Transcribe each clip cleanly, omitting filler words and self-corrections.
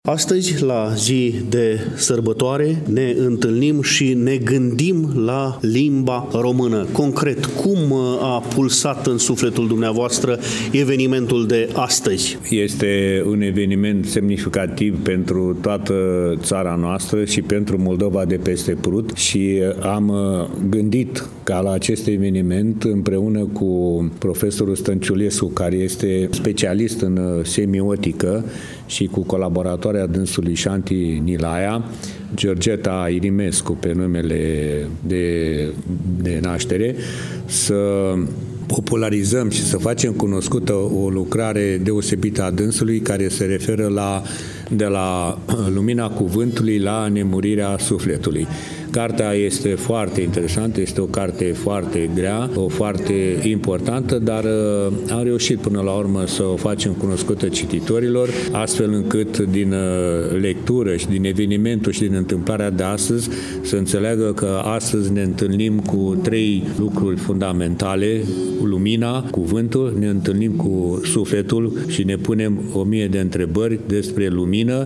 Astăzi, la zi de sărbătoare, ne întâlnim și ne gândim la limba română. Concret, cum a pulsat în sufletul dumneavoastră evenimentul de astăzi? Este un eveniment semnificativ pentru toată țara noastră și pentru Moldova de peste Prut și am gândit ca la acest eveniment împreună cu profesorul Stănciulescu, care este specialist în semiotică, și cu colaboratoarea dânsului Șanti Nilaia, Georgeta Irimescu pe numele de naștere, să popularizăm și să facem cunoscută o lucrare deosebită a dânsului care se referă de la lumina cuvântului la nemurirea sufletului. Cartea este foarte interesantă, este o carte foarte grea, o foarte importantă, dar am reușit până la urmă să o facem cunoscută cititorilor, astfel încât din lectură și din evenimentul și din întâmplarea de astăzi să înțeleagă că astăzi ne întâlnim cu trei lucruri fundamentale: lumina, cuvântul, ne întâlnim cu sufletul și ne punem 1000 de întrebări despre lumină.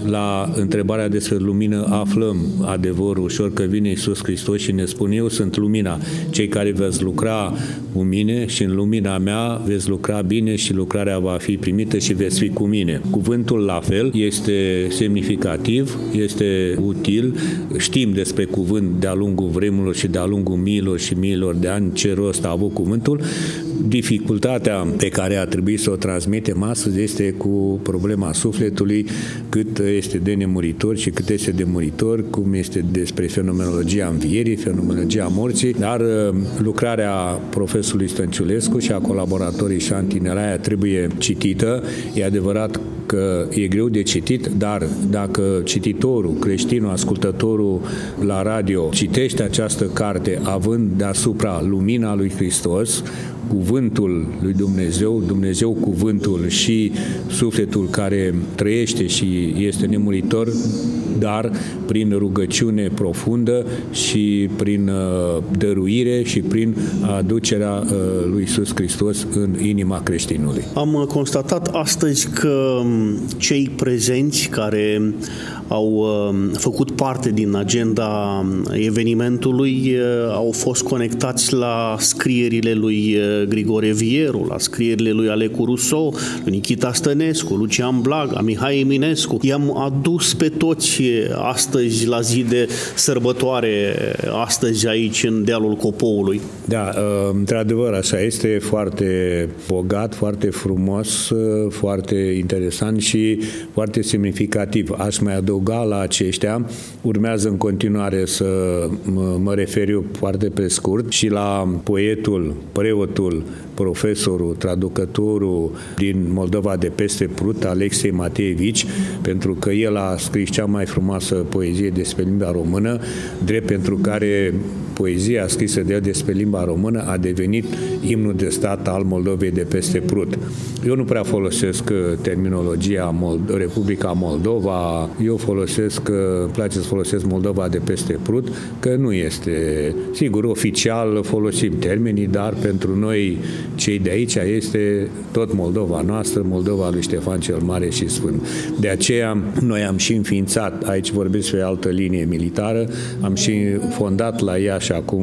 La întrebarea despre lumină aflăm adevărul ușor, că vine Iisus Hristos și ne spune: eu sunt lumina. Cei care veți lucra cu mine și în lumina mea veți lucra bine și lucrarea va fi primită și veți fi cu mine. Cuvântul la fel este semnificativ, este util. Știm despre cuvânt de-a lungul vremurilor și de-a lungul miilor și miilor de ani ce rost a avut cuvântul. Dificultatea pe care a trebuit să o transmitem astăzi este cu problema sufletului, cât este de nemuritor și cât este de muritor, cum este despre fenomenologia învierii, fenomenologia morții, dar lucrarea profesorului Stănciulescu și a colaboratorii Șanti Nilaia trebuie citită. E adevărat că e greu de citit, dar dacă cititorul, creștinul, ascultătorul la radio citește această carte având deasupra lumina lui Hristos, cuvântul lui Dumnezeu, Dumnezeu cuvântul și sufletul care trăiește și este nemuritor, dar prin rugăciune profundă și prin dăruire și prin aducerea lui Iisus Hristos în inima creștinului. Am constatat astăzi că cei prezenți care au făcut parte din agenda evenimentului au fost conectați la scrierile lui Grigore Vieru, la scrierile lui Alecu Rousseau, lui Nichita Stănescu, Lucian Blaga, Mihai Eminescu. I-am adus pe toți astăzi la zi de sărbătoare, astăzi aici în dealul Copoului. Da, într-adevăr, așa este, foarte bogat, foarte frumos, foarte interesant și foarte semnificativ. Aș mai adăuga la aceștia, urmează în continuare să mă refer eu foarte pe scurt și la poetul, preotul, profesorul, traducătorul din Moldova de peste Prut, Alexei Mateevici, pentru că el a scris cea mai frumoasă poezie despre limba română, drept pentru care poezia scrisă de el despre limba română a devenit imnul de stat al Moldovei de peste Prut. Eu nu prea folosesc terminologia Republica Moldova, eu îmi place să folosesc Moldova de peste Prut, că nu este, sigur, oficial folosim termenii, dar pentru noi, cei de aici, este tot Moldova noastră, Moldova lui Ștefan cel Mare și Sfânt. De aceea, noi am și înființat, aici vorbesc pe altă linie militară, am și fondat la Iași acum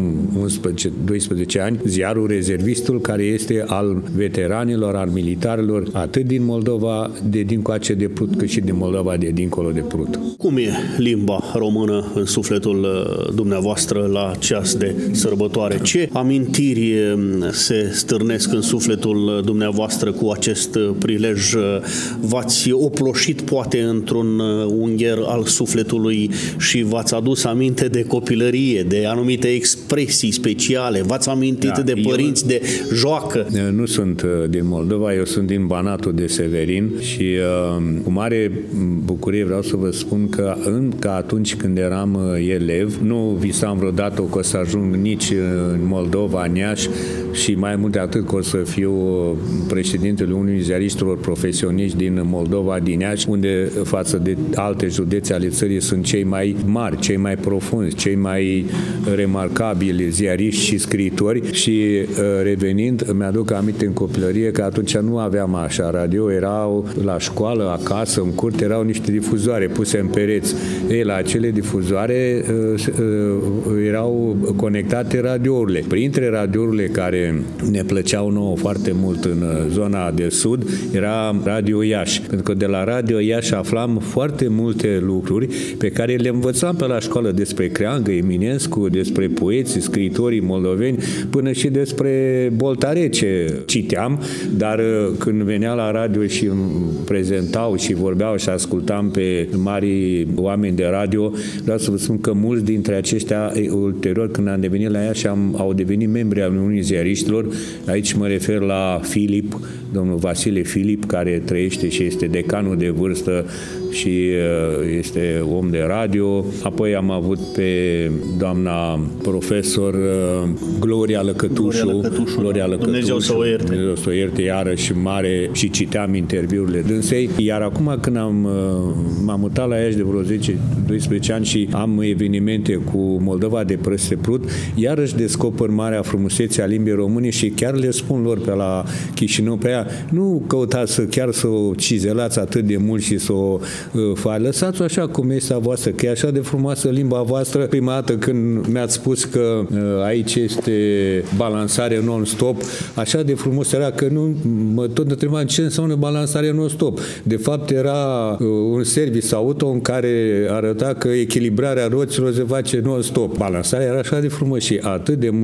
11-12 ani ziarul Rezervistul, care este al veteranilor, al militarilor, atât din Moldova de dincoace de Prut, cât și din Moldova de dincolo de Prut. Cum e limba română în sufletul dumneavoastră la ceas de sărbătoare? Ce amintiri se stârnesc în sufletul dumneavoastră cu acest prilej? V-ați oploșit poate într-un ungher al sufletului și v-ați adus aminte de copilărie, de anumite expresii speciale? V-ați amintit de părinți, de joacă? Nu sunt din Moldova, eu sunt din Banatul de Severin și cu mare bucurie vreau să vă spun că atunci când eram elev, nu visam vreodată că o să ajung nici în Moldova, în Iași, și mai mult de atât că o să fiu președintele unui ziariștilor profesioniști din Moldova, din Iași, unde față de alte județe ale țării sunt cei mai mari, cei mai profunzi, cei mai remarcabili remarcabili ziariști și scriitori și revenind, îmi aduc aminte în copilărie că atunci nu aveam așa radio, erau la școală, acasă, în curte, erau niște difuzoare puse în pereți. Ei, la acele difuzoare erau conectate radiourile. Printre radiourile care ne plăceau nouă foarte mult în zona de sud era Radio Iași. Pentru că de la Radio Iași aflam foarte multe lucruri pe care le învățam pe la școală despre Creangă, Eminescu, despre poeții, scriitorii moldoveni, până și despre Boltarece citeam, dar când venea la radio și îmi prezentau și vorbeau și ascultam pe mari oameni de radio, vreau să vă spun că mulți dintre aceștia, ulterior, când am devenit la Iași, au devenit membri al unui ziariștilor. Aici mă refer la Filip, domnul Vasile Filip, care trăiește și este decanul de vârstă și este om de radio. Apoi am avut pe doamna profesor Gloria Lăcătușu. Dumnezeu să o ierte. Dumnezeu să o ierte, iarăși mare, și citeam interviurile dânsei. Iar acum când m-am mutat la Iași de vreo 10-12 ani și am evenimente cu Moldova de peste prut, iarăși descoper marea frumusețe a limbii române și chiar le spun lor pe la Chișinău pe ea, nu căutați să o cizelați atât de mult și să o lăsați-o așa cum este a voastră, că e așa de frumoasă limba voastră. Prima dată când mi-ați spus că aici este balansare non-stop, așa de frumos era că nu mă tot întrebam ce înseamnă balansare non-stop. De fapt era un service auto în care arăta că echilibrarea roților se face non-stop. Balansarea era așa de frumos și atât de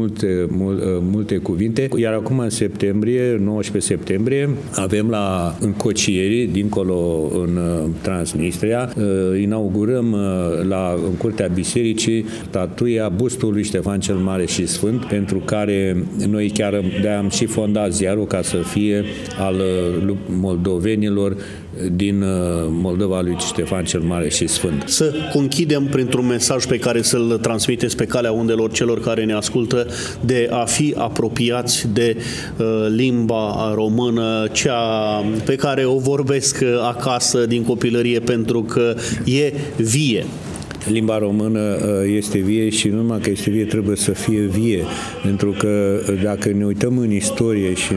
multe cuvinte. Iar acum în septembrie, 19 septembrie, avem în Cocieri, dincolo în Transnistria, inaugurăm în curtea bisericii statuia bustului Ștefan cel Mare și Sfânt, pentru care noi chiar am și fondat ziarul ca să fie al moldovenilor din Moldova lui Ștefan cel Mare și Sfânt. Să conchidem printr-un mesaj pe care să-l transmiteți pe calea undelor celor care ne ascultă, de a fi apropiați de limba română, cea pe care o vorbesc acasă din copilărie, pentru că e vie. Limba română este vie și nu numai că este vie, trebuie să fie vie. Pentru că dacă ne uităm în istorie și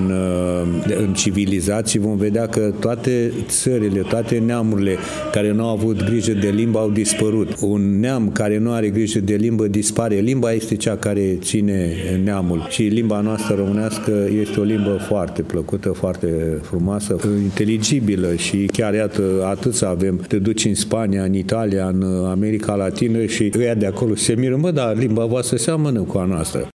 în civilizații, vom vedea că toate țările, toate neamurile care nu au avut grijă de limbă au dispărut. Un neam care nu are grijă de limbă dispare. Limba este cea care ține neamul. Și limba noastră românească este o limbă foarte plăcută, foarte frumoasă, inteligibilă și chiar, iată, atât avem. Te duci în Spania, în Italia, în America Latină și ăia de acolo se miră, dar limba voastră seamănă cu a noastră.